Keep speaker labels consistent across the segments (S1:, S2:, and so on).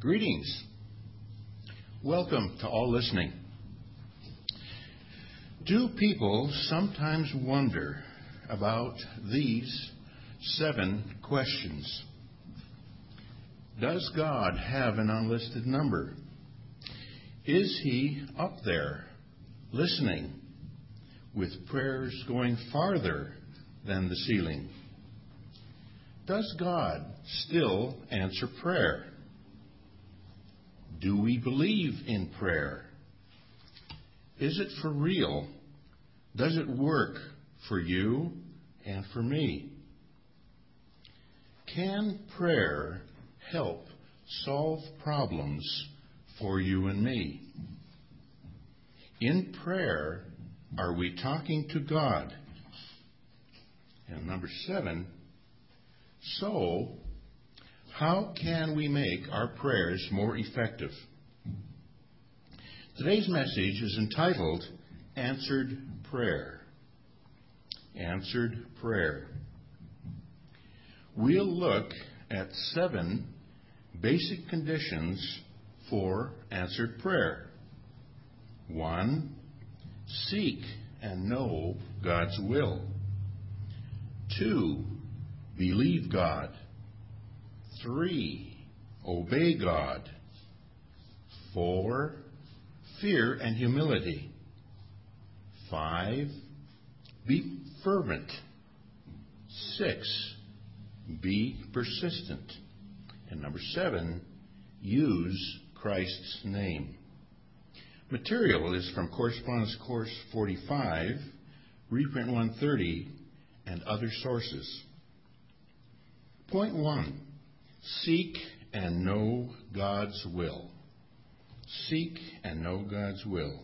S1: Greetings. Welcome to all listening. Do people sometimes wonder about these 7 questions? Does God have an unlisted number? Is He up there listening with prayers going farther than the ceiling? Does God still answer prayer? Do we believe in prayer? Is it for real? Does it work for you and for me? Can prayer help solve problems for you and me? In prayer, are we talking to God? And number 7, so how can we make our prayers more effective? Today's message is entitled Answered Prayer. Answered Prayer. We'll look at 7 basic conditions for answered prayer. 1, seek and know God's will. 2, believe God. 3, obey God. 4, fear and humility. 5, be fervent. 6, be persistent. And number 7, use Christ's name. Material is from Correspondence Course 45, Reprint 130, and other sources. Point 1, seek and know God's will. Seek and know God's will.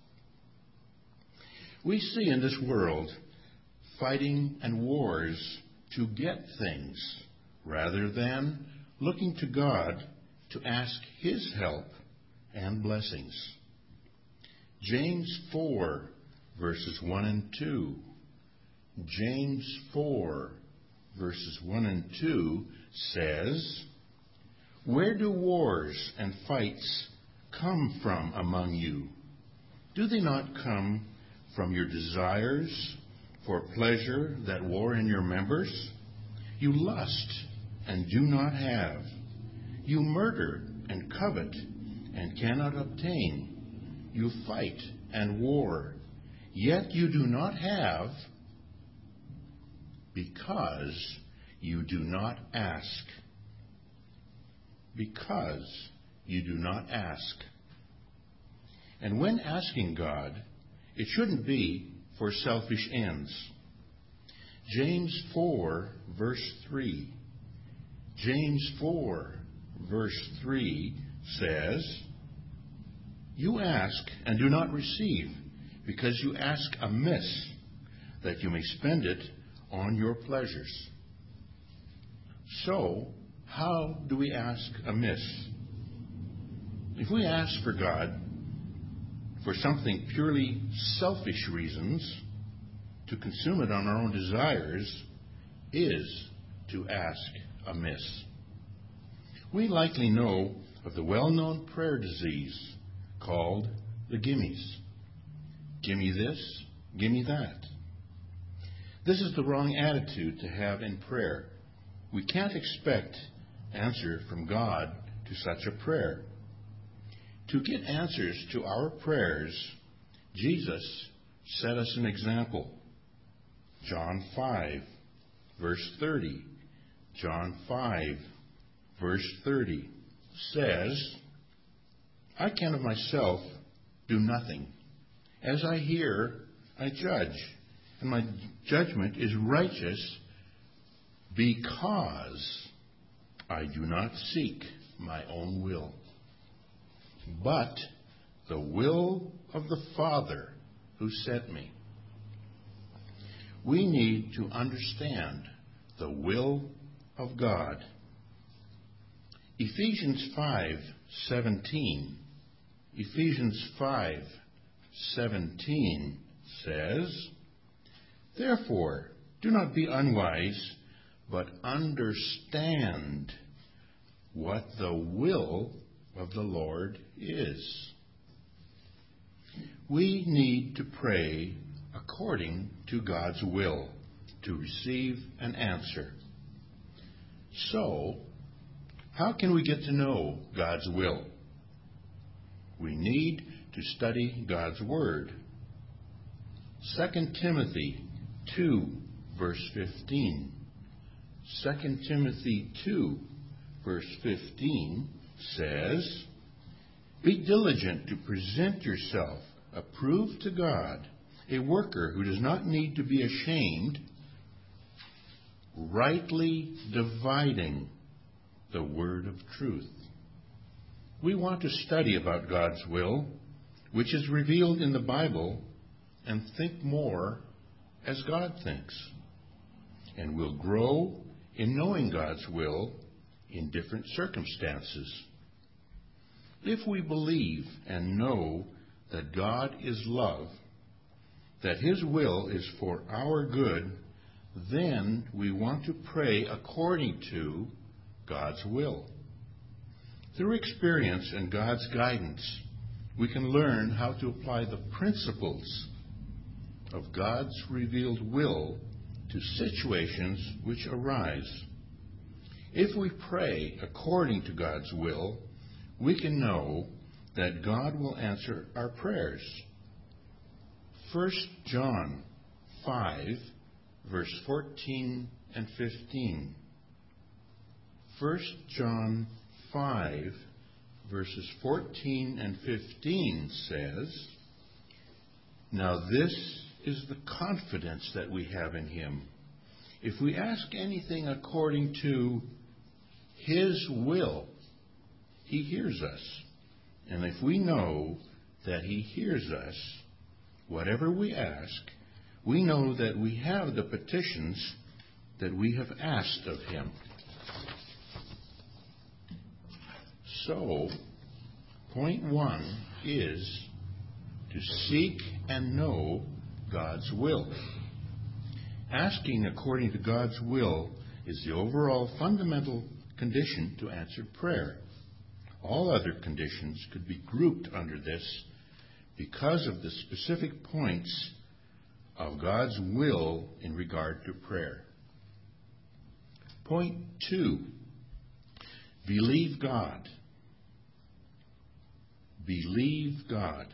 S1: We see in this world fighting and wars to get things rather than looking to God to ask His help and blessings. James 4, verses 1 and 2. James 4, verses 1 and 2 says, "Where do wars and fights come from among you? Do they not come from your desires for pleasure that war in your members? You lust and do not have. You murder and covet and cannot obtain. You fight and war, yet you do not have because you do not ask." Because you do not ask. And when asking God, it shouldn't be for selfish ends. James 4, verse 3. James 4, verse 3 says, "You ask and do not receive, because you ask amiss, that you may spend it on your pleasures." So, how do we ask amiss? If we ask for God for something purely selfish reasons, to consume it on our own desires is to ask amiss. We likely know of the well-known prayer disease called the gimmies. Gimme this, gimme that. This is the wrong attitude to have in prayer. We can't expect answer from God to such a prayer. To get answers to our prayers, Jesus set us an example. John 5, verse 30. John 5, verse 30 says, "I can of myself do nothing. As I hear, I judge, and my judgment is righteous because I do not seek my own will, but the will of the Father who sent me." We need to understand the will of God. Ephesians 5:17. Ephesians 5:17 says, "Therefore, do not be unwise, but understand what the will of the Lord is. We need to pray according to God's will to receive an answer. So, how can we get to know God's will? We need to study God's Word. 2 Timothy 2, verse 15. 2 Timothy 2, verse 15 says, "Be diligent to present yourself approved to God, a worker who does not need to be ashamed, rightly dividing the word of truth." We want to study about God's will, which is revealed in the Bible, and think more as God thinks. And we'll grow in knowing God's will in different circumstances. If we believe and know that God is love, that His will is for our good, then we want to pray according to God's will. Through experience and God's guidance, we can learn how to apply the principles of God's revealed will to situations which arise. If we pray according to God's will, we can know that God will answer our prayers. 1 John 5, verse 14 and 15. 1 John 5, verses 14 and 15 says, "Now this is the confidence that we have in Him. If we ask anything according to His will, He hears us. And if we know that He hears us, whatever we ask, we know that we have the petitions that we have asked of Him." So, point 1 is to seek and know God's will. Asking according to God's will is the overall fundamental condition to answered prayer. All other conditions could be grouped under this because of the specific points of God's will in regard to prayer. Point 2, believe God. Believe God.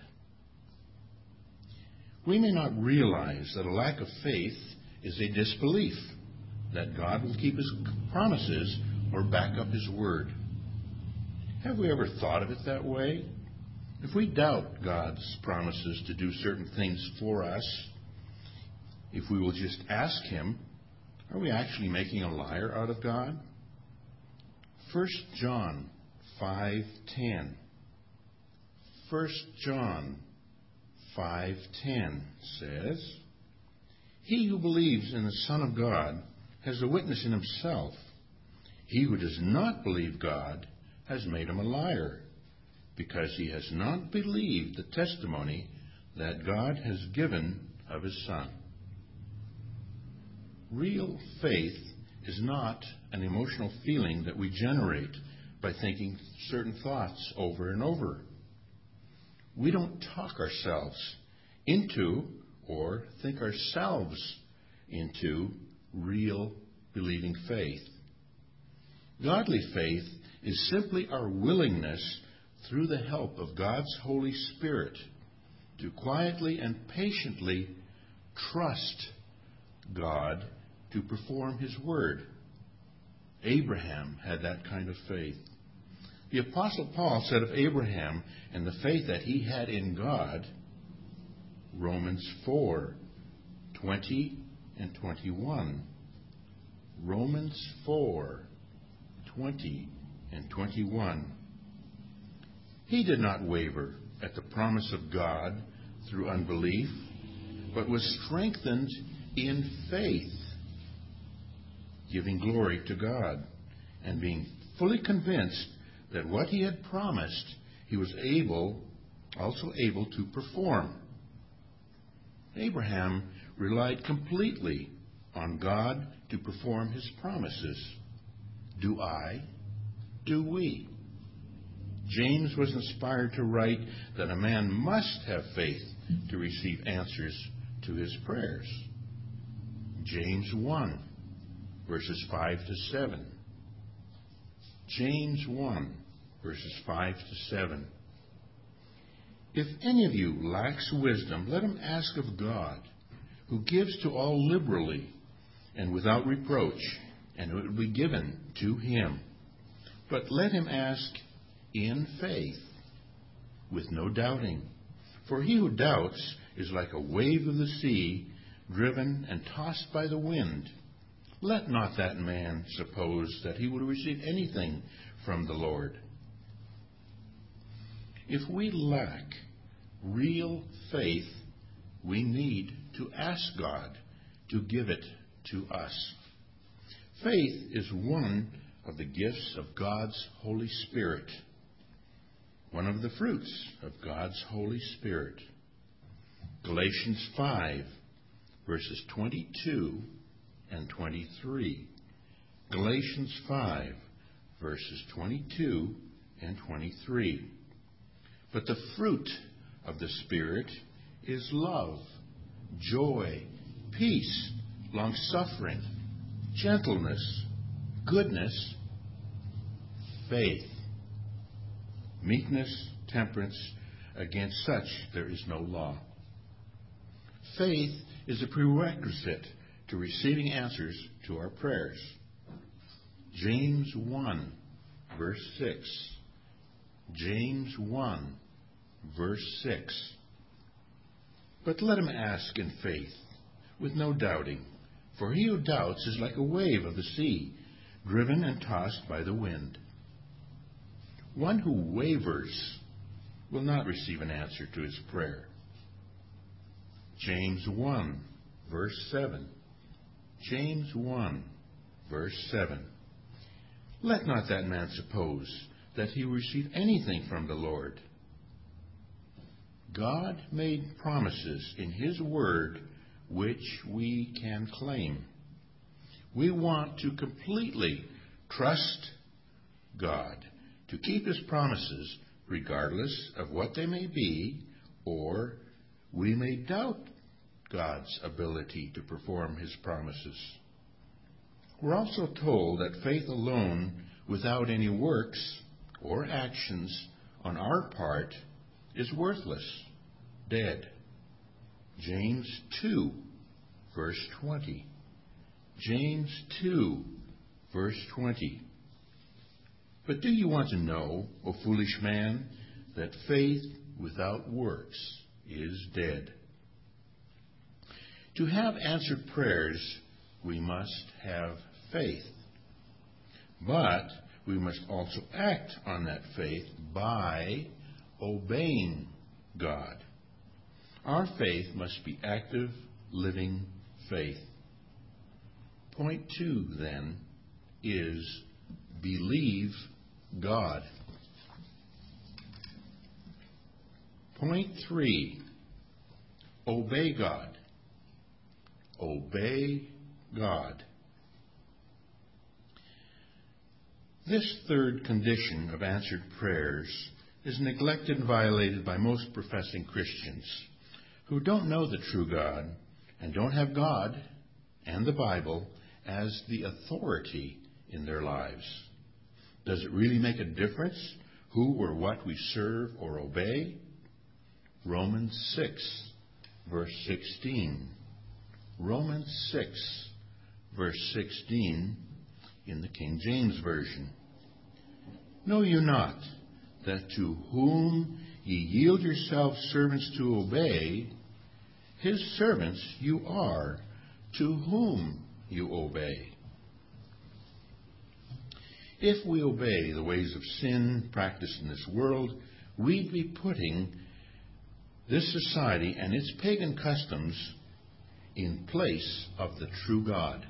S1: We may not realize that a lack of faith is a disbelief that God will keep His promises or back up His word. Have we ever thought of it that way? If we doubt God's promises to do certain things for us, if we will just ask Him, are we actually making a liar out of God? 1 John 5:10. 1 John 5:10 says, "He who believes in the Son of God has a witness in himself. He who does not believe God has made him a liar, because he has not believed the testimony that God has given of His Son." Real faith is not an emotional feeling that we generate by thinking certain thoughts over and over. We don't talk ourselves into or think ourselves into real believing faith. Godly faith is simply our willingness, through the help of God's Holy Spirit, to quietly and patiently trust God to perform His word. Abraham had that kind of faith. The Apostle Paul said of Abraham and the faith that he had in God, Romans 4:20 and 21. Romans 4:20 and 21. He did not waver at the promise of God through unbelief, but was strengthened in faith, giving glory to God, and being fully convinced that what he had promised, he was also able to perform. Abraham relied completely on God to perform His promises. Do I? Do we? James was inspired to write that a man must have faith to receive answers to his prayers. James 1, verses 5 to 7. James 1, verses 5 to 7. If any of you lacks wisdom, let him ask of God, who gives to all liberally and without reproach, and it will be given to him. But let him ask in faith, with no doubting. For he who doubts is like a wave of the sea, driven and tossed by the wind. Let not that man suppose that he will receive anything from the Lord. If we lack real faith, we need to ask God to give it to us. Faith is one of the gifts of God's Holy Spirit, one of the fruits of God's Holy Spirit. Galatians 5, verses 22 and 23. Galatians 5, verses 22 and 23. But the fruit of the Spirit is love, joy, peace, long-suffering, gentleness, goodness, faith, meekness, temperance. Against such there is no law. Faith is a prerequisite to receiving answers to our prayers. James 1, verse 6. James 1, verse 6. But let him ask in faith, with no doubting. For he who doubts is like a wave of the sea, driven and tossed by the wind. One who wavers will not receive an answer to his prayer. James 1, verse 7. James 1, verse 7. Let not that man suppose that he will receive anything from the Lord. God made promises in his word which we can claim. We want to completely trust God to keep his promises regardless of what they may be, or we may doubt God's ability to perform his promises. We're also told that faith alone, without any works or actions on our part, is worthless, dead. James 2, verse 20. James 2, verse 20. But do you want to know, O foolish man, that faith without works is dead? To have answered prayers, we must have faith. But we must also act on that faith by obeying God. Our faith must be active, living faith. Point 2, then, is believe God. Point 3, obey God. Obey God. This third condition of answered prayers is neglected and violated by most professing Christians who don't know the true God and don't have God and the Bible as the authority in their lives. Does it really make a difference who or what we serve or obey? Romans 6, verse 16. Romans 6, verse 16 in the King James Version. Know you not that to whom ye yield yourselves servants to obey, his servants you are, to whom you obey? If we obey the ways of sin practiced in this world, we'd be putting this society and its pagan customs in place of the true God.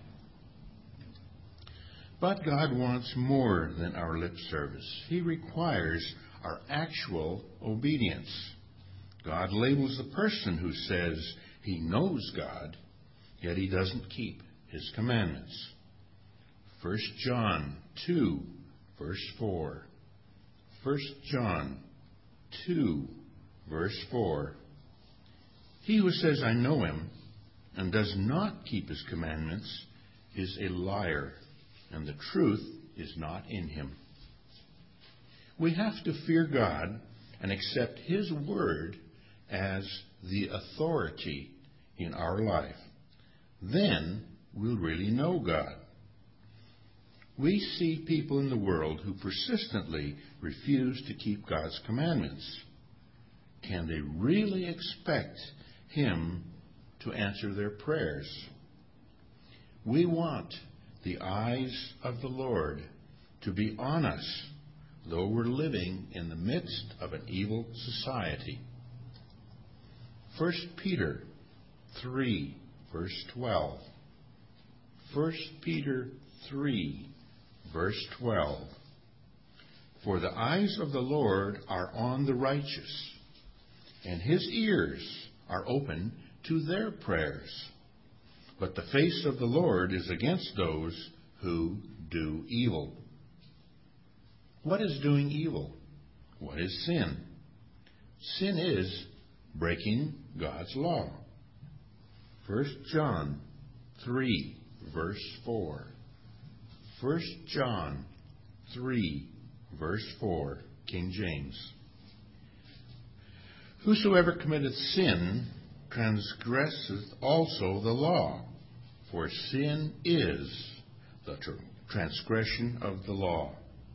S1: But God wants more than our lip service. He requires our actual obedience. God labels the person who says he knows God, yet he doesn't keep his commandments. 1 John 2, verse 4. 1 John 2, verse 4. He who says, I know him, and does not keep his commandments, is a liar, and the truth is not in him. We have to fear God and accept his word as the authority in our life. Then we'll really know God. We see people in the world who persistently refuse to keep God's commandments. Can they really expect him to answer their prayers? We want the eyes of the Lord to be on us, though we're living in the midst of an evil society. 1 Peter 3, verse 12. 1 Peter 3, verse 12. For the eyes of the Lord are on the righteous, and his ears are open to their prayers. But the face of the Lord is against those who do evil. What is doing evil? What is sin? Sin is breaking God's law. 1 John 3, verse 4. 1 John 3, verse 4, King James. Whosoever committeth sin transgresseth also the law, for sin is the transgression of the law.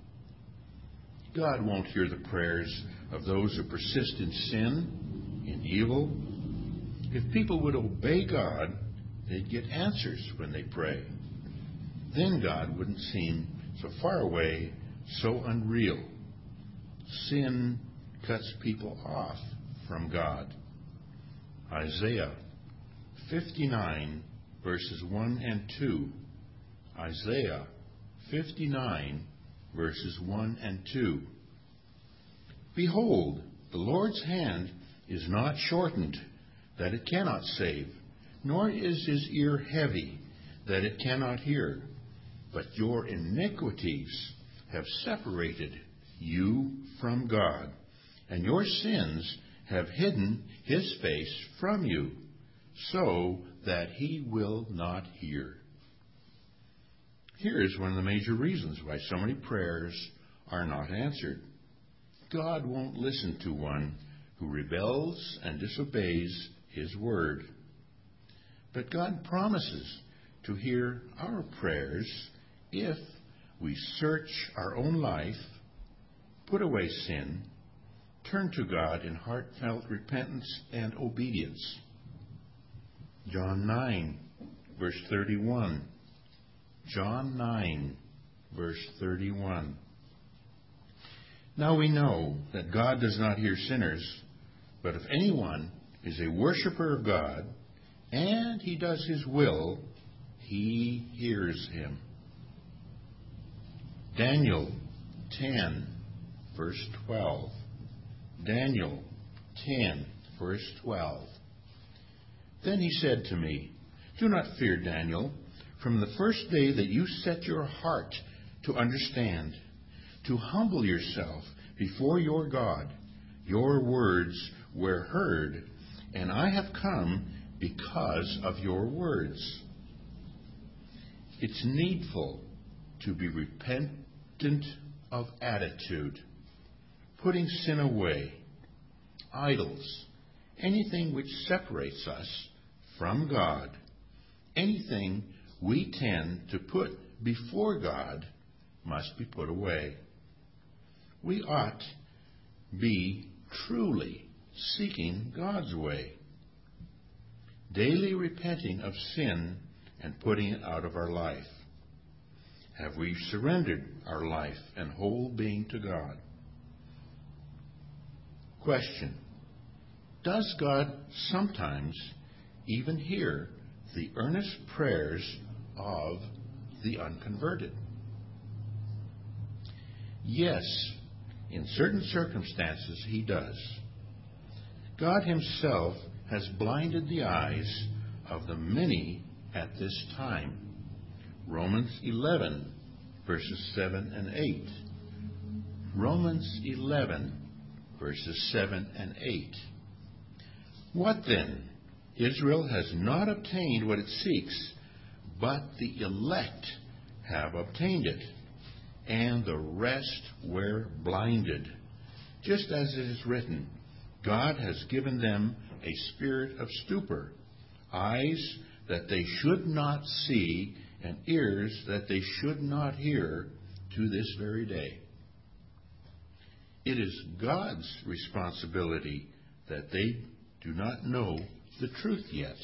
S1: God won't hear the prayers of those who persist in sin, in evil. If people would obey God, they'd get answers when they pray. Then God wouldn't seem so far away, so unreal. Sin cuts people off from God. Isaiah 59, verses 1 and 2. Isaiah 59, verses 1 and 2. Behold, the Lord's hand is not shortened, that it cannot save, nor is his ear heavy, that it cannot hear. But your iniquities have separated you from God, and your sins have hidden his face from you, so that he will not hear. Here is one of the major reasons why so many prayers are not answered. God won't listen to one who rebels and disobeys his word. But God promises to hear our prayers if we search our own life, put away sin, turn to God in heartfelt repentance and obedience. John 9, verse 31. John 9, verse 31. Now we know that God does not hear sinners, but if anyone is a worshiper of God, and he does his will, he hears him. Daniel 10, verse 12. Daniel 10, verse 12. Then he said to me, Do not fear, Daniel. From the first day that you set your heart to understand, to humble yourself before your God, your words were heard, and I have come because of your words. It's needful to be repentant of attitude, putting sin away, idols, anything which separates us from God, anything we tend to put before God must be put away. We ought be truly seeking God's way, daily repenting of sin and putting it out of our life. Have we surrendered our life and whole being to God? Question: does God sometimes even hear the earnest prayers of the unconverted? Yes, in certain circumstances he does. God himself has blinded the eyes of the many at this time. Romans 11, verses 7 and 8. Romans 11, verses 7 and 8. What then? Israel has not obtained what it seeks, but the elect have obtained it, and the rest were blinded. Just as it is written, God has given them a spirit of stupor, eyes that they should not see, and ears that they should not hear, to this very day. It is God's responsibility that they do not know the truth yet.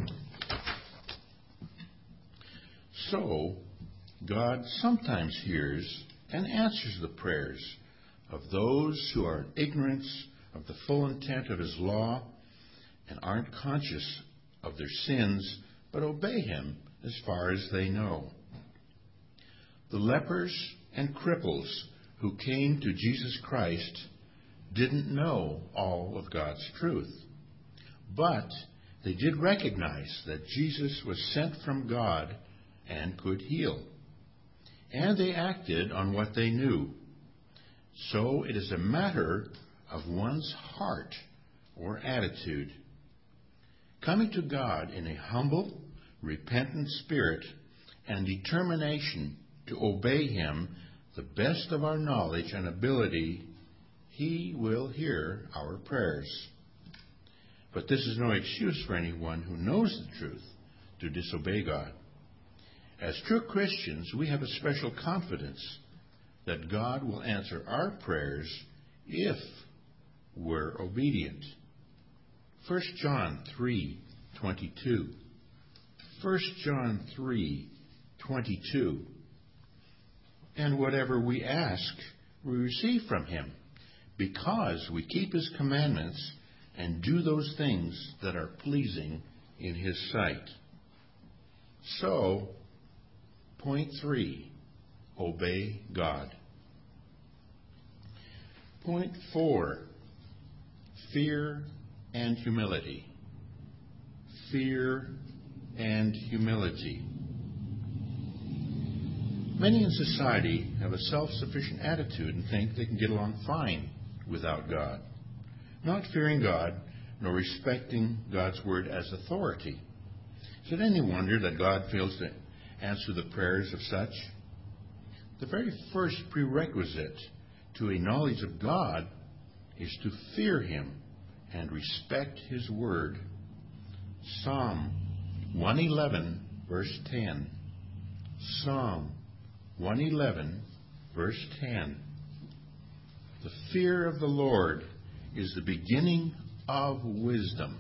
S1: So, God sometimes hears and answers the prayers of those who are in ignorance of the full intent of His law and aren't conscious of their sins, but obey Him as far as they know. The lepers and cripples who came to Jesus Christ didn't know all of God's truth, but they did recognize that Jesus was sent from God and could heal. And they acted on what they knew. So it is a matter of one's heart or attitude. Coming to God in a humble, repentant spirit and determination to obey Him the best of our knowledge and ability, He will hear our prayers. But this is no excuse for anyone who knows the truth to disobey God. As true Christians, we have a special confidence that God will answer our prayers if we're obedient. 1 John 3:22. 1 John 3:22. And whatever we ask, we receive from Him, because we keep His commandments and do those things that are pleasing in His sight. So, point 3, obey God. Point 4, fear and humility. Fear and humility. Many in society have a self-sufficient attitude and think they can get along fine without God, not fearing God nor respecting God's word as authority. Is it any wonder that God fails to answer the prayers of such? The very first prerequisite to a knowledge of God is to fear Him and respect His word. Psalm 111, verse 10. Psalm 111, verse 10. The fear of the Lord is the beginning of wisdom.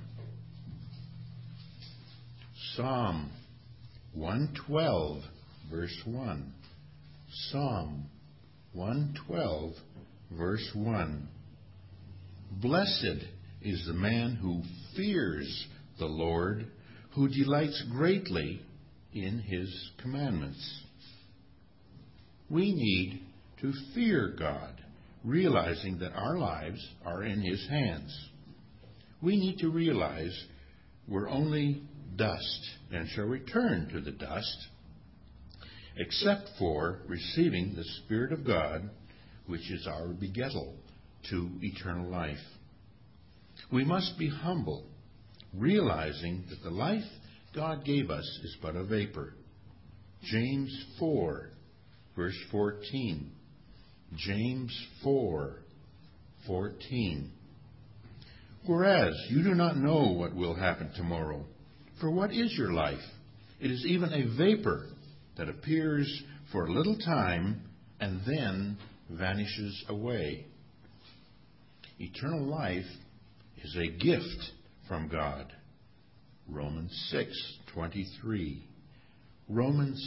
S1: Psalm 112, verse 1. Psalm 112, verse 1. Blessed is the man who fears the Lord, who delights greatly in His commandments. We need to fear God, realizing that our lives are in His hands. We need to realize we're only dust and shall return to the dust, except for receiving the Spirit of God, which is our begettal to eternal life. We must be humble, realizing that the life God gave us is but a vapor. James 4, verse 14. James 4:14. Whereas you do not know what will happen tomorrow. For what is your life? It is even a vapor that appears for a little time and then vanishes away. Eternal life is a gift from God. Romans 6:23. Romans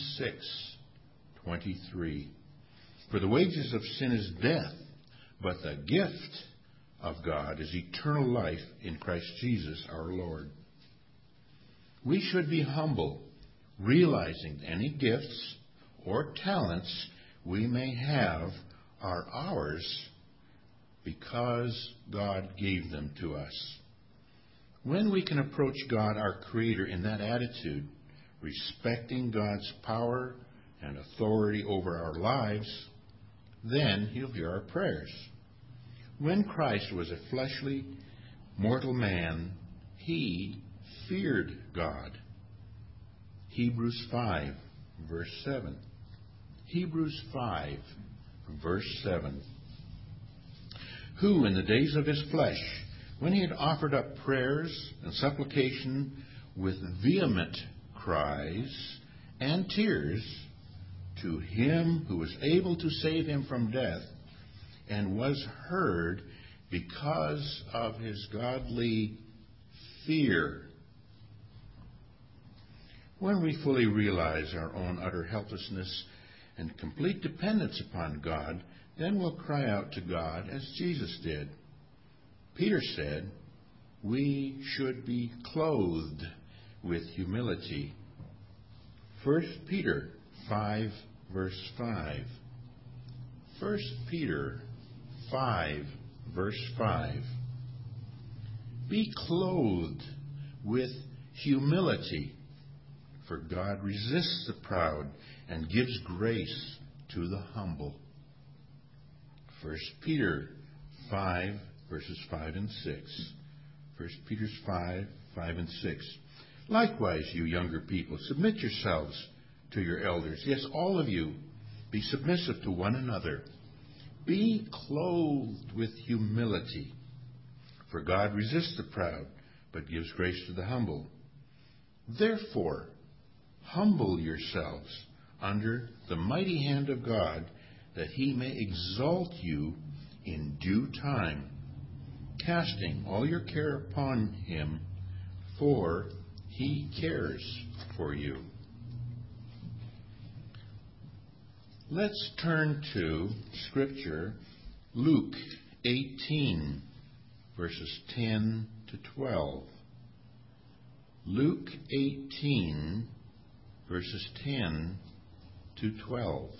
S1: 6:23. For the wages of sin is death, but the gift of God is eternal life in Christ Jesus our Lord. We should be humble, realizing any gifts or talents we may have are ours because God gave them to us. When we can approach God, our Creator, in that attitude, respecting God's power and authority over our lives, then he'll hear our prayers. When Christ was a fleshly, mortal man, he feared God. Hebrews 5, verse 7. Hebrews 5, verse 7. Who in the days of his flesh, when he had offered up prayers and supplication with vehement cries and tears to him who was able to save him from death, and was heard because of his godly fear. When we fully realize our own utter helplessness and complete dependence upon God, then we'll cry out to God as Jesus did. Peter said, we should be clothed with humility. 1 Peter 5, verse 5. 1 Peter 5, verse 5. Be clothed with humility, for God resists the proud and gives grace to the humble. 1 Peter 5, verses 5 and 6. 1 Peter 5, 5 and 6. Likewise, you younger people, submit yourselves to your elders. Yes, all of you, be submissive to one another. Be clothed with humility, for God resists the proud, but gives grace to the humble. Therefore, humble yourselves under the mighty hand of God, that he may exalt you in due time, casting all your care upon him, for he cares for you. Let's turn to Scripture, Luke 18, verses 10 to 12. Luke 18, verses 10 to 12.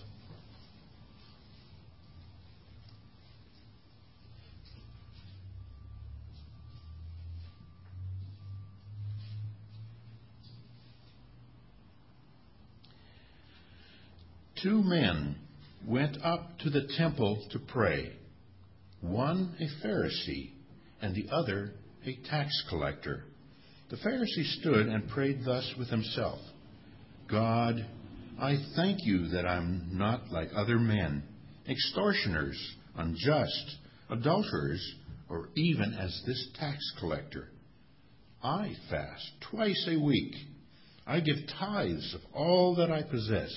S1: Two men went up to the temple to pray, one a Pharisee and the other a tax collector. The Pharisee stood and prayed thus with himself, God, I thank you that I'm not like other men, extortioners, unjust, adulterers, or even as this tax collector. I fast twice a week. I give tithes of all that I possess.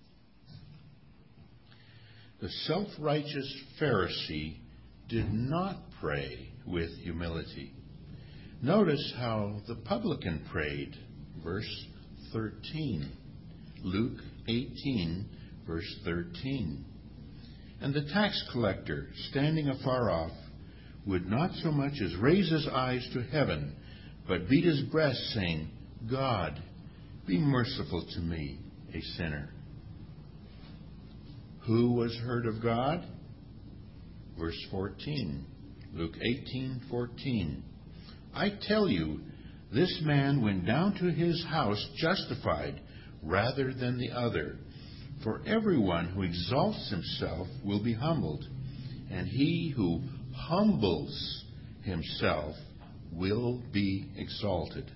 S1: The self-righteous Pharisee did not pray with humility. Notice how the publican prayed, verse 13. Luke 18, verse 13. And the tax collector, standing afar off, would not so much as raise his eyes to heaven, but beat his breast, saying, God, be merciful to me, a sinner. Who was heard of God? Verse 14, Luke 18:14. I tell you, this man went down to his house justified rather than the other. For everyone who exalts himself will be humbled, and he who humbles himself will be exalted.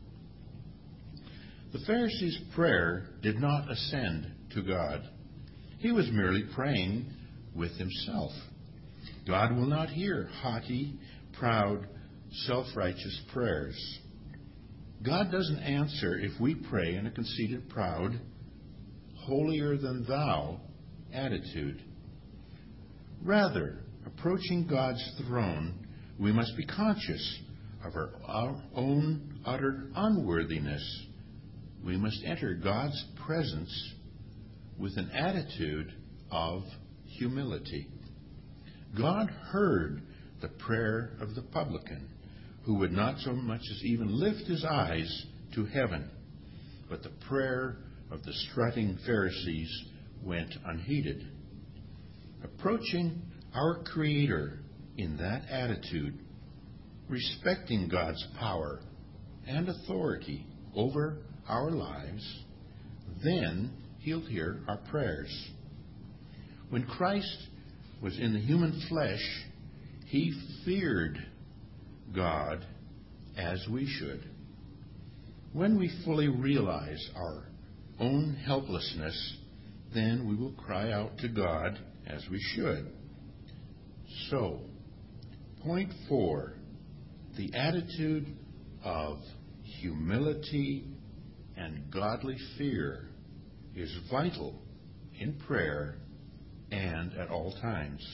S1: The Pharisee's prayer did not ascend to God. He was merely praying with himself. God will not hear haughty, proud, self-righteous prayers. God doesn't answer if we pray in a conceited, proud, holier-than-thou attitude. Rather, approaching God's throne, we must be conscious of our own utter unworthiness. We must enter God's presence with an attitude of humility. God heard the prayer of the publican, who would not so much as even lift his eyes to heaven, but the prayer of the strutting Pharisees went unheeded. Approaching our Creator in that attitude, respecting God's power and authority over our lives, then He'll hear our prayers. When Christ was in the human flesh, he feared God as we should. When we fully realize our own helplessness, then we will cry out to God as we should. So, point 4, the attitude of humility and godly fear is vital in prayer and at all times.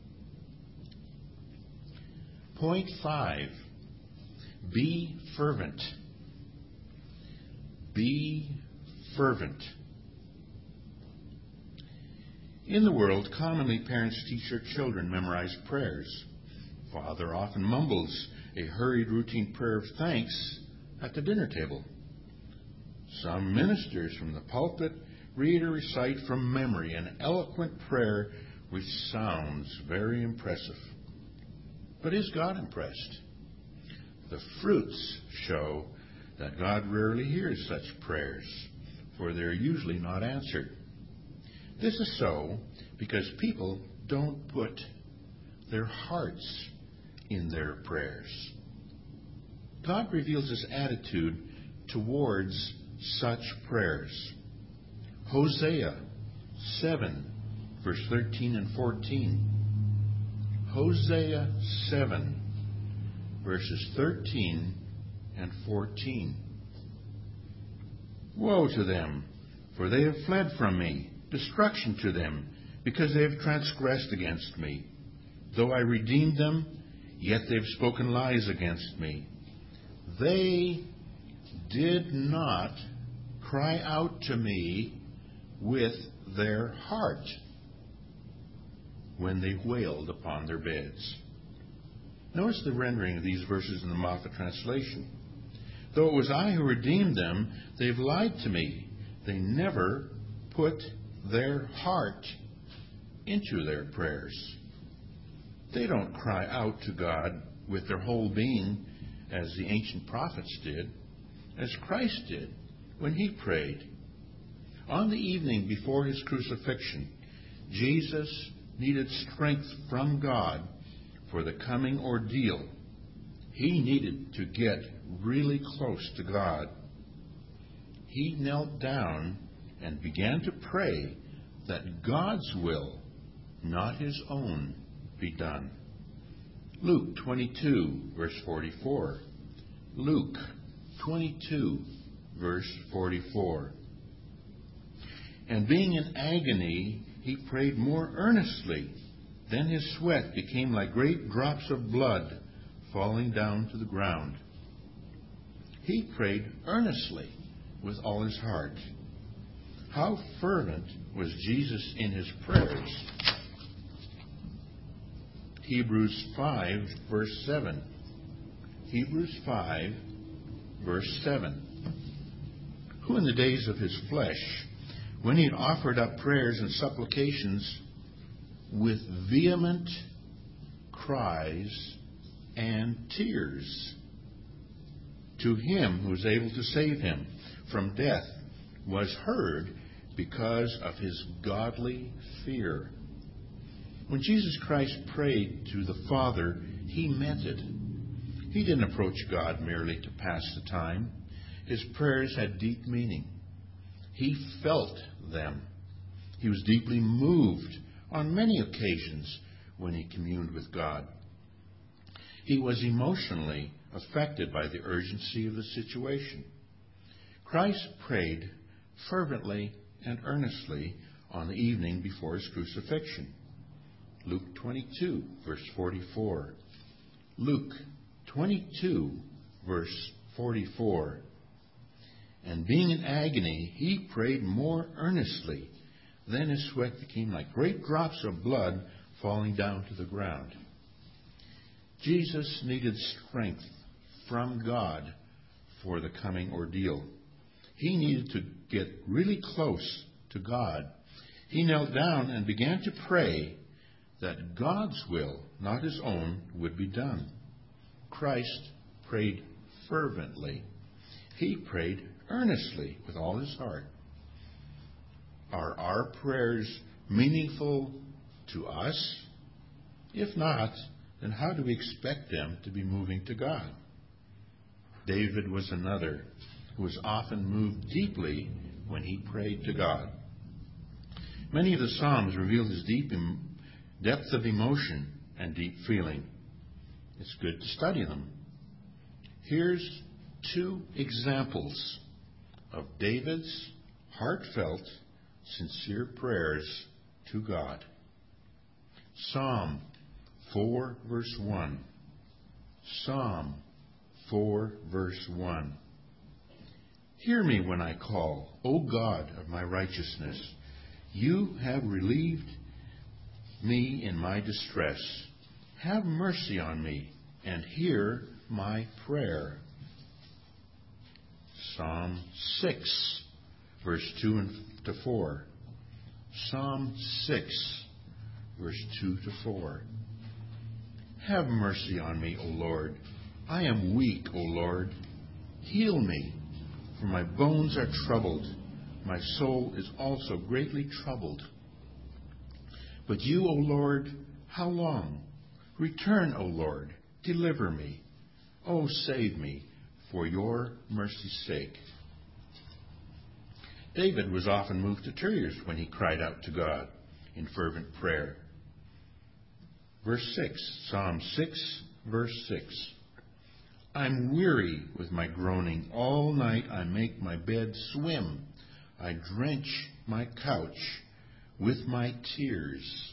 S1: Point 5, be fervent. Be fervent. In the world, commonly parents teach their children memorize prayers. Father often mumbles a hurried routine prayer of thanks at the dinner table. Some ministers from the pulpit read or recite from memory an eloquent prayer which sounds very impressive. But is God impressed? The fruits show that God rarely hears such prayers, for they're usually not answered. This is so because people don't put their hearts in their prayers. God reveals His attitude towards such prayers. Hosea 7, verse 13 and 14. Hosea 7, verses 13 and 14. Woe to them, for they have fled from me. Destruction to them, because they have transgressed against me. Though I redeemed them, yet they have spoken lies against me. They did not cry out to me with their heart when they wailed upon their beds. Notice the rendering of these verses in the Moffat translation. Though it was I who redeemed them, they've lied to me. They never put their heart into their prayers. They don't cry out to God with their whole being as the ancient prophets did, as Christ did when He prayed. On the evening before His crucifixion, Jesus needed strength from God for the coming ordeal. He needed to get really close to God. He knelt down and began to pray that God's will, not His own, be done. Luke 22, verse 44. Luke 22, verse 44. And being in agony, he prayed more earnestly. Then his sweat became like great drops of blood falling down to the ground. He prayed earnestly with all his heart. How fervent was Jesus in his prayers? Hebrews 5, verse 7. Hebrews 5, verse 7. Who in the days of his flesh, when he had offered up prayers and supplications with vehement cries and tears to him who was able to save him from death, was heard because of his godly fear. When Jesus Christ prayed to the Father, he meant it. He didn't approach God merely to pass the time. His prayers had deep meaning. He felt them. He was deeply moved on many occasions when he communed with God. He was emotionally affected by the urgency of the situation. Christ prayed fervently and earnestly on the evening before his crucifixion. Luke 22, verse 44. Luke 22, verse 44. And being in agony, he prayed more earnestly. Then his sweat became like great drops of blood falling down to the ground. Jesus needed strength from God for the coming ordeal. He needed to get really close to God. He knelt down and began to pray that God's will, not his own, would be done. Christ prayed fervently. He prayed earnestly with all his heart. Are our prayers meaningful to us If not, then how do we expect them to be moving to God? David was another who was often moved deeply when he prayed to God. Many of the Psalms reveal his deep depth of emotion and deep feeling. It's good to study them. Here's 2 examples of David's heartfelt, sincere prayers to God. Psalm 4, verse 1. Psalm 4, verse 1. Hear me when I call, O God of my righteousness. You have relieved me in my distress. Have mercy on me and hear my prayer. Psalm 6, verse 2 to 4. Psalm 6, verse 2 to 4. Have mercy on me, O Lord. I am weak, O Lord. Heal me, for my bones are troubled. My soul is also greatly troubled. But you, O Lord, how long? Return, O Lord, deliver me. O save me, for your mercy's sake. David was often moved to tears when he cried out to God in fervent prayer. Verse 6, Psalm 6, verse 6. I'm weary with my groaning. All night I make my bed swim. I drench my couch with my tears.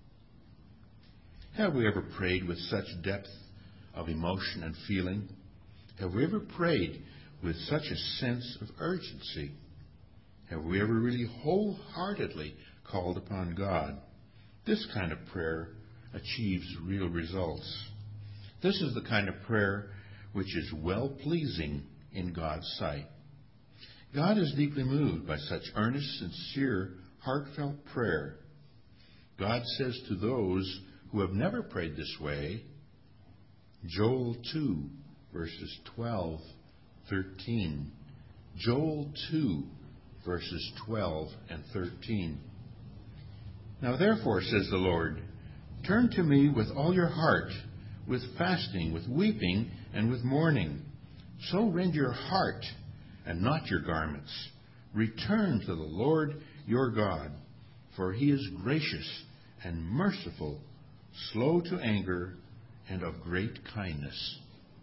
S1: Have we ever prayed with such depth of emotion and feeling? Have we ever prayed with such a sense of urgency? Have we ever really wholeheartedly called upon God? This kind of prayer achieves real results. This is the kind of prayer which is well-pleasing in God's sight. God is deeply moved by such earnest, sincere, heartfelt prayer. God says to those who have never prayed this way, Joel 2, verses 12, 13. Joel 2, verses 12 and 13. Now therefore, says the Lord, turn to me with all your heart, with fasting, with weeping, and with mourning. So rend your heart and not your garments. Return to the Lord your God, for he is gracious and merciful, slow to anger, and of great kindness.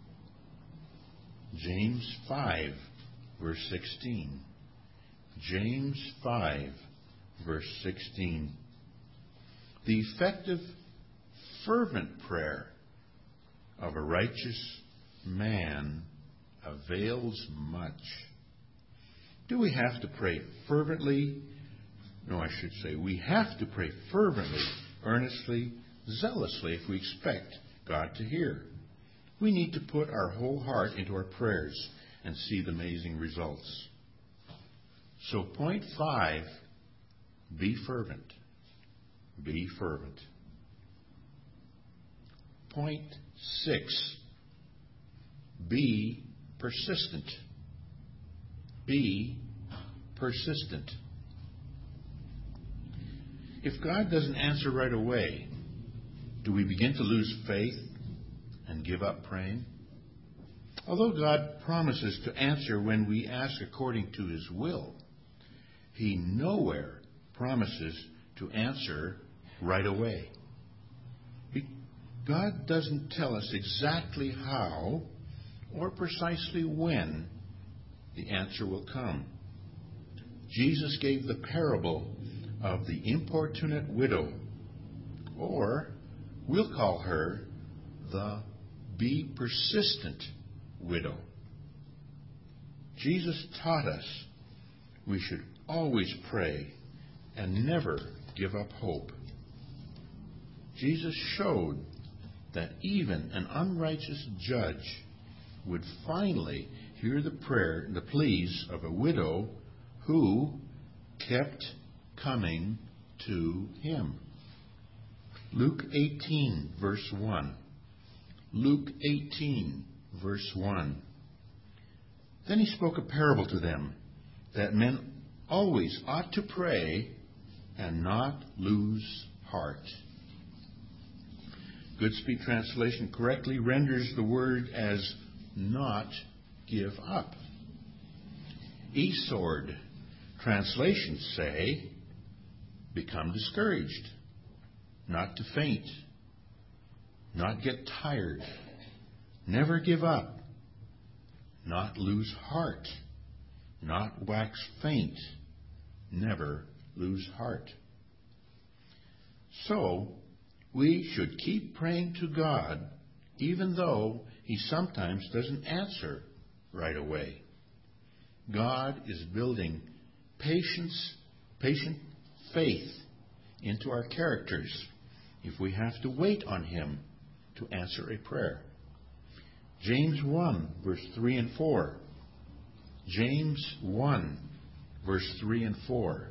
S1: James 5, verse 16. James 5, verse 16. The effective, fervent prayer of a righteous man avails much. Do we have to pray fervently? No, I should say we have to pray fervently, earnestly, zealously if we expect God to hear. We need to put our whole heart into our prayers and see the amazing results. So point 5, be fervent. Be fervent. Point 6, be persistent. Be persistent. If God doesn't answer right away, do we begin to lose faith and give up praying? Although God promises to answer when we ask according to his will, he nowhere promises to answer right away. God doesn't tell us exactly how or precisely when the answer will come. Jesus gave the parable of the importunate widow, or we'll call her the be persistent widow. Jesus taught us we should always pray and never give up hope. Jesus showed that even an unrighteous judge would finally hear the pleas of a widow who kept coming to him. Luke 18, verse 1. Luke 18, verse 1. Then he spoke a parable to them that men always ought to pray and not lose heart. Goodspeed translation correctly renders the word as not give up. eSword translations say become discouraged, not to faint, not get tired, never give up, not lose heart, not wax faint, never lose heart. So, we should keep praying to God, even though He sometimes doesn't answer right away. God is building patient faith into our characters if we have to wait on Him to answer a prayer. James 1, verse 3 and 4. James 1, verse 3 and 4.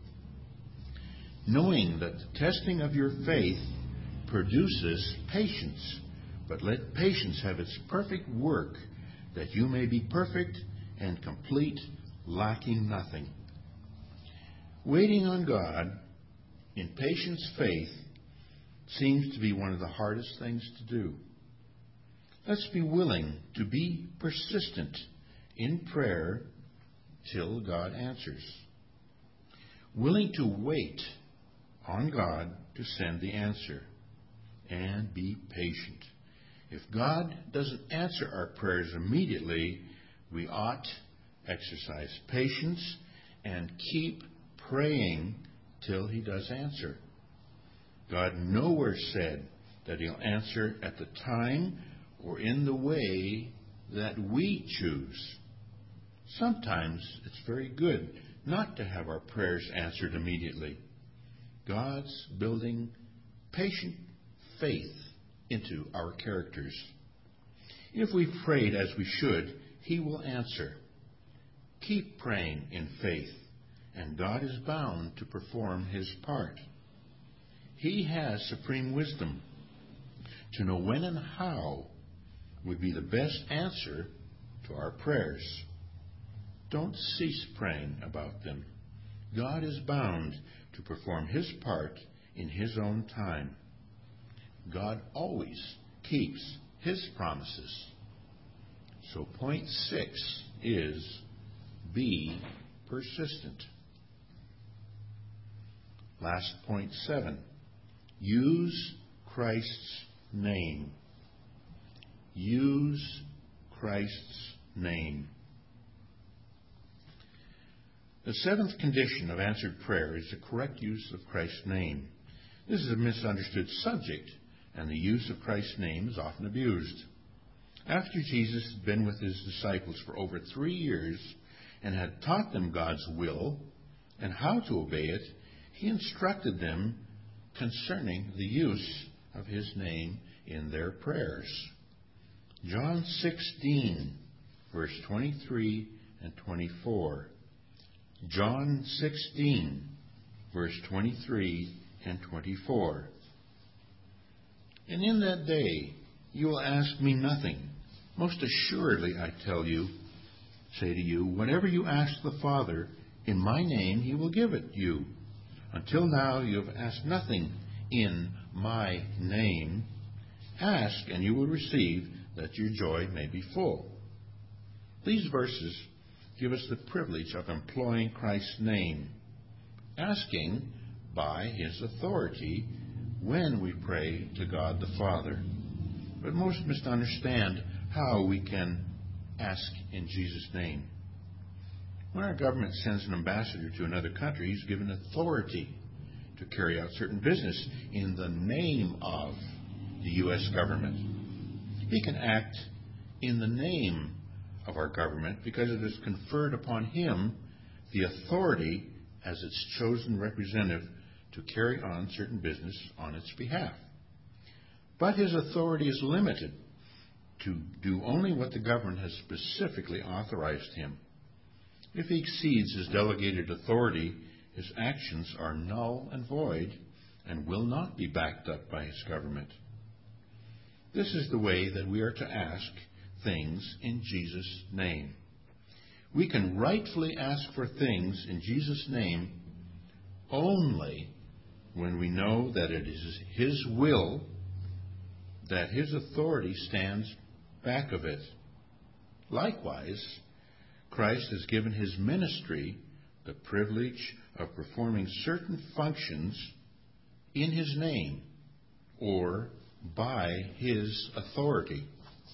S1: Knowing that the testing of your faith produces patience, but let patience have its perfect work, that you may be perfect and complete, lacking nothing. Waiting on God in patience faith seems to be one of the hardest things to do. Let's be willing to be persistent in prayer till God answers. Willing to wait on God to send the answer. And be patient. If God doesn't answer our prayers immediately, we ought to exercise patience and keep praying till He does answer. God nowhere said that He'll answer at the time or in the way that we choose. Sometimes it's very good not to have our prayers answered immediately. God's building patient faith into our characters. If we've prayed as we should, He will answer. Keep praying in faith, and God is bound to perform His part. He has supreme wisdom to know when and how would be the best answer to our prayers. Don't cease praying about them. God is bound to perform His part in His own time. God always keeps His promises. So point 6 is be persistent. Last point 7. Use Christ's name. Use Christ's name. The seventh condition of answered prayer is the correct use of Christ's name. This is a misunderstood subject, and the use of Christ's name is often abused. After Jesus had been with His disciples for over 3 years and had taught them God's will and how to obey it, He instructed them concerning the use of His name in their prayers. John 16, verse 23 and 24. John 16, verse 23 and 24. And in that day you will ask me nothing. Most assuredly, I say to you, whatever you ask the Father in my name, He will give it you. Until now you have asked nothing in my name. Ask, and you will receive, that your joy may be full. These verses give us the privilege of employing Christ's name, asking by His authority when we pray to God the Father. But most must understand how we can ask in Jesus' name. When our government sends an ambassador to another country, he's given authority to carry out certain business in the name of the U.S. government. He can act in the name of our government because it has conferred upon him the authority as its chosen representative to carry on certain business on its behalf. But his authority is limited to do only what the government has specifically authorized him. If he exceeds his delegated authority, his actions are null and void and will not be backed up by his government. This is the way that we are to ask things in Jesus' name. We can rightfully ask for things in Jesus' name only when we know that it is His will that His authority stands back of it. Likewise, Christ has given His ministry the privilege of performing certain functions in His name or by His authority.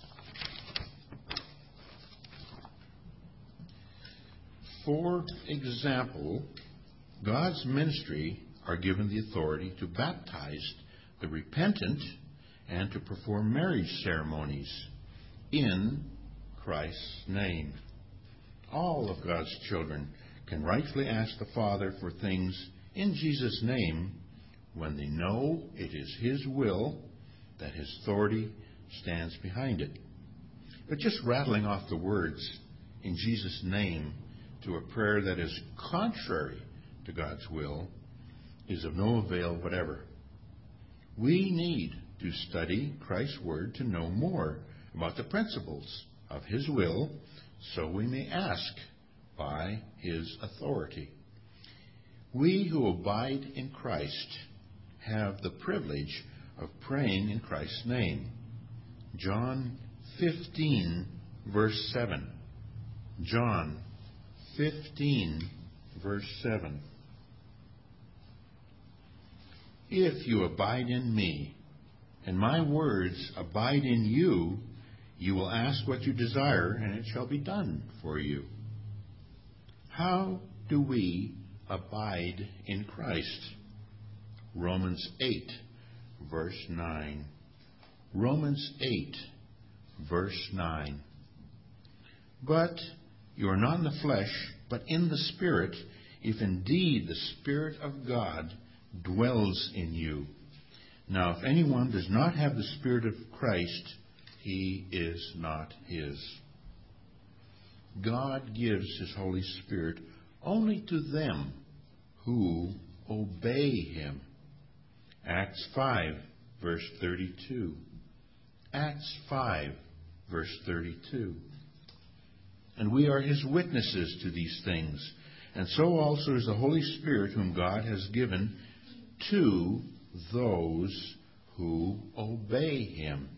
S1: For example, God's ministry are given the authority to baptize the repentant and to perform marriage ceremonies in Christ's name. All of God's children can rightfully ask the Father for things in Jesus' name when they know it is His will, that His authority stands behind it. But just rattling off the words in Jesus' name to a prayer that is contrary to God's will is of no avail whatever. We need to study Christ's Word to know more about the principles of His will, so we may ask by His authority. We who abide in Christ have the privilege of praying in Christ's name. John 15, verse 7. John 15, verse 7. If you abide in me, and my words abide in you, you will ask what you desire, and it shall be done for you. How do we abide in Christ? Romans 8, verse 9. Romans 8, verse 9. But you are not in the flesh, but in the Spirit, if indeed the Spirit of God dwells in you. Now, if anyone does not have the Spirit of Christ, he is not His. God gives His Holy Spirit only to them who obey Him. Acts 5, verse 32. Acts 5, verse 32. And we are His witnesses to these things, and so also is the Holy Spirit whom God has given to those who obey Him.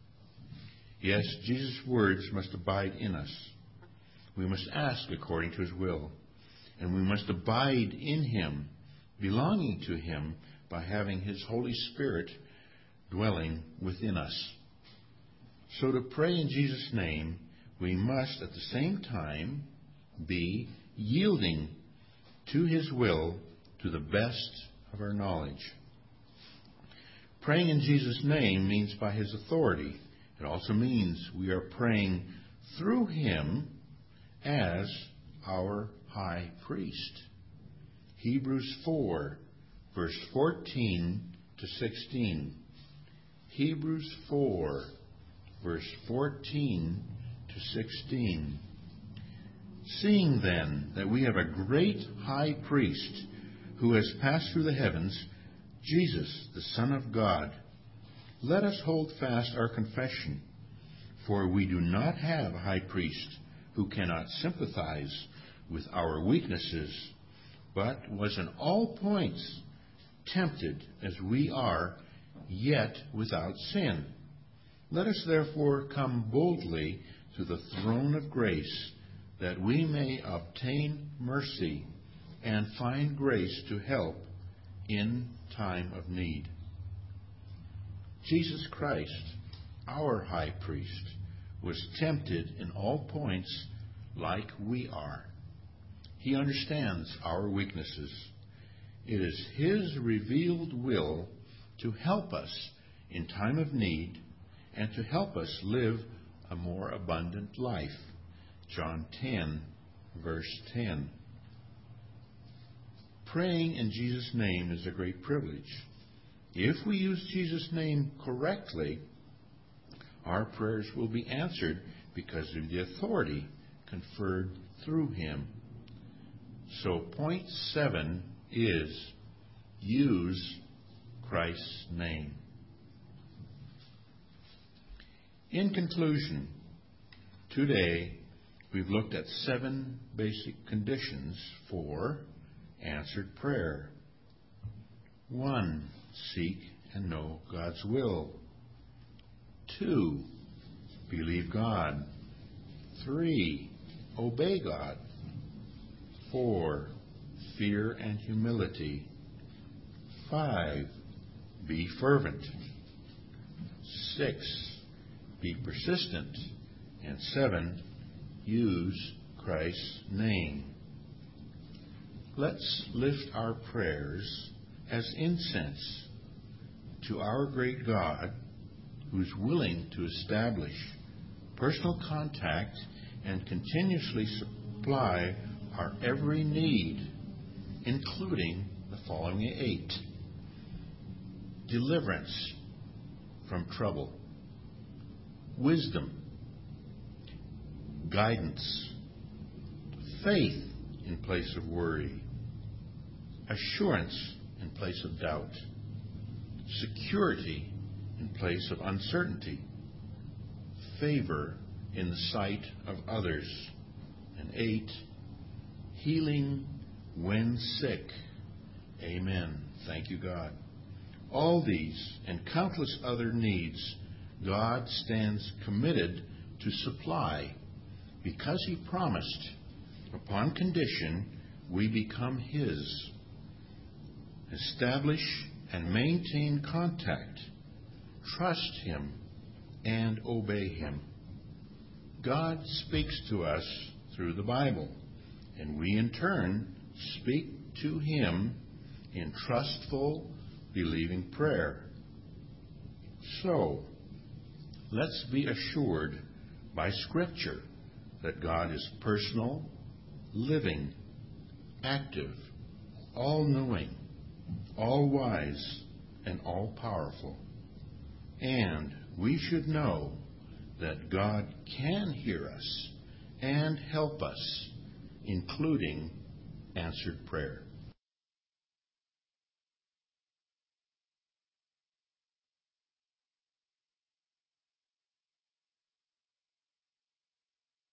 S1: Yes, Jesus' words must abide in us. We must ask according to His will, and we must abide in Him, belonging to Him, by having His Holy Spirit dwelling within us. So to pray in Jesus' name, we must at the same time be yielding to His will to the best of our knowledge. Praying in Jesus' name means by His authority. It also means we are praying through Him as our high priest. Hebrews 4, verse 14 to 16. Hebrews 4, verse 14 to 16. Seeing then that we have a great high priest who has passed through the heavens, Jesus, the Son of God, let us hold fast our confession. For we do not have a high priest who cannot sympathize with our weaknesses, but was in all points tempted as we are, yet without sin. Let us therefore come boldly to the throne of grace, that we may obtain mercy and find grace to help in time of need. Jesus Christ, our high priest, was tempted in all points like we are. He understands our weaknesses. It is His revealed will to help us in time of need and to help us live a more abundant life. John 10, verse 10. Praying in Jesus' name is a great privilege. If we use Jesus' name correctly, our prayers will be answered because of the authority conferred through Him. So point 7 is use Christ's name. In conclusion, today we've looked at 7 basic conditions for answered prayer. 1. Seek and know God's will. 2, believe God. 3, obey God. 4, fear and humility. 5, be fervent. 6, be persistent. And 7, use Christ's name. Let's lift our prayers as incense to our great God, who's willing to establish personal contact and continuously supply our every need, including the following 8. Deliverance from trouble, wisdom, guidance, faith in place of worry, assurance in place of doubt, security in place of uncertainty, favor in the sight of others, and 8, healing when sick. Amen. Thank you, God. All these and countless other needs God stands committed to supply because He promised, upon condition we become His. Establish and maintain contact, trust Him, and obey Him. God speaks to us through the Bible, and we in turn speak to Him in trustful, believing prayer. So, let's be assured by Scripture that God is personal, living, active, all-knowing, all-wise, and all-powerful. And we should know that God can hear us and help us, including answered prayer.